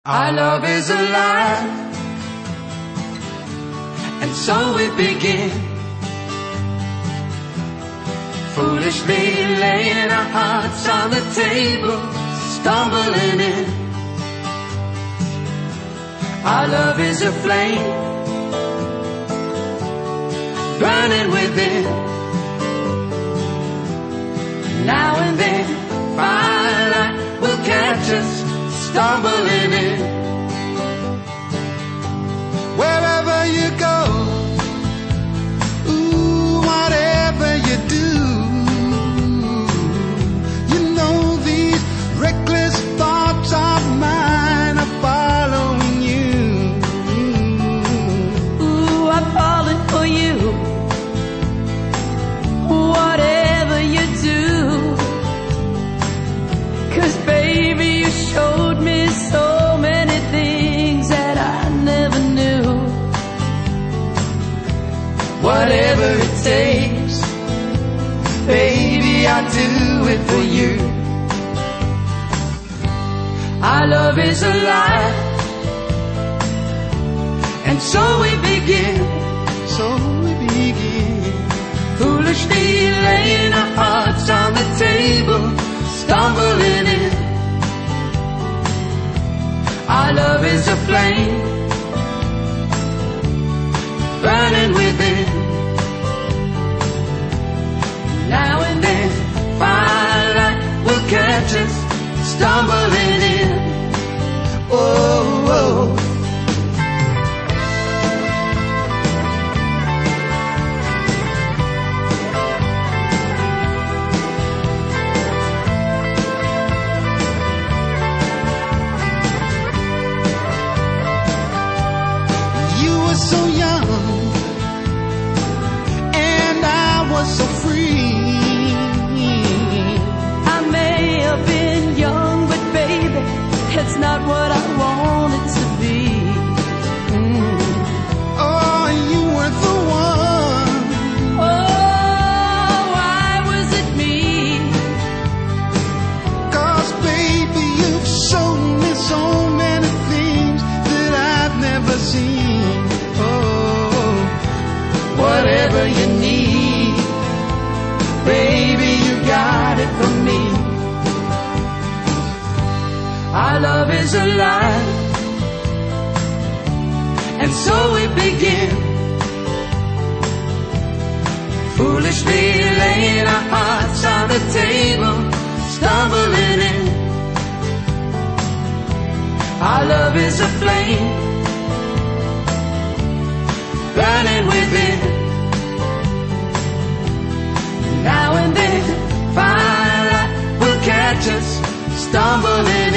Our love is alive, and so we begin, foolishly laying our hearts on the table, stumbling in. Our love is a flame, burning within. Now and then, firelight will catch us stumbling in. Wherever you go, ooh, whatever you do, you know these reckless thoughts of mine are following you. Ooh, I'm falling for you, whatever you do. 'Cause baby, you showed me so many things that I never knew. Whatever it takes, baby, I'll do it for you. Our love is alive, and so we begin, foolishly laying our hearts on the table, stumbling in. Our love is a flame, burning within. Now and then, firelight will catch us stumbling in. Oh, oh. So young, and I was so free. I may have been young, but baby, it's not what I wanted to be. Oh, you weren't the one. Oh, why was it me? 'Cause baby, you've shown me so many things that I've never seen. Whatever you need, baby, you got it from me. Our love is alive, and so we begin, foolishly laying our hearts on the table, stumbling in. Our love is a flame, burning within. Now and then, firelight will catch us stumbling